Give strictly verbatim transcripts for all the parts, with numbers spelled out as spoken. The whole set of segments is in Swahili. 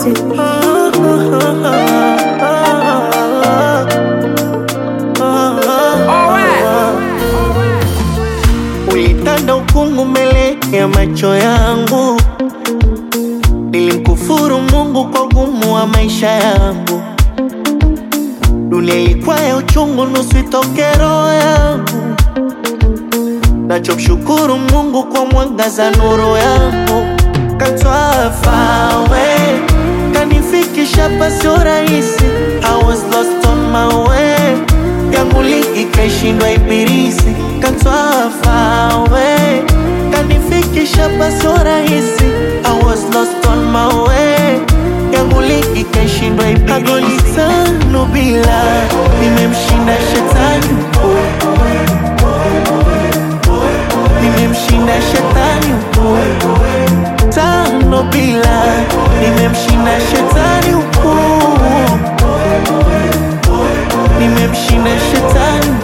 music. Ulitanda ukungu mbele ya macho yangu, nilimkufuru Mungu kwa ugumu wa maisha yangu. Dunia ilikuwa ya uchungu, nusu itoke roho yangu. Nachomshukuru Mungu kwa mwangaza nuru yangu. Kanitoa far away, kanifikisha pa sio rahisi. I was lost on my way, yangu ligi kaishindwa ibilisi. Kanitoa far away, kanifikisha pa sio rahisi. I was lost on my way, yangu ligi kaishindwa ibilisi. Agoli tano bila, nimemshinda shetani. Nimemshinda shetani. Tano bila, nimemshinda shetani. Nimemshinda shetani.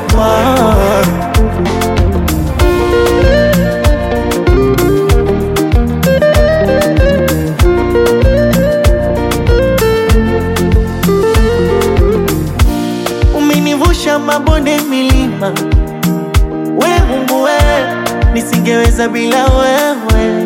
Umenivusha mabonde milima, we Mungu we, nisingeweza bila wewe.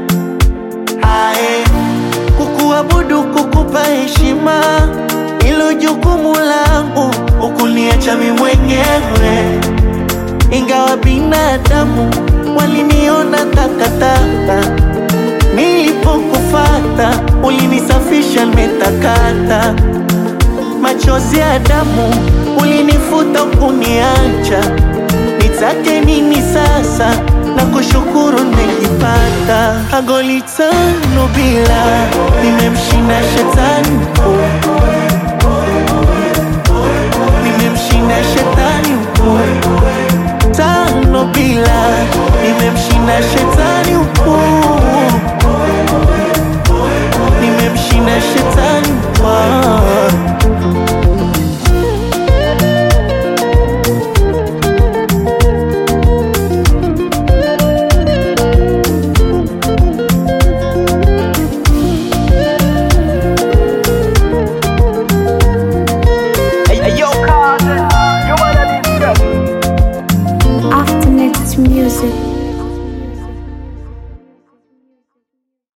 Ae, kukuabudu kukupa heshima, ilo jukumu langu, ukuniacha mimi mwenyewe. Ingawa binadamu waliniona takataka, nilipokufata ulinisafisha nimetakata. Machozi ya damu ulinifuta ukuniacha, nitake nini sasa? Na kushukuru nimejipata. Agoli tano bila, nimemshinda shetani. Nimemshinda shetani. Tano bila, nimemshinda shetani.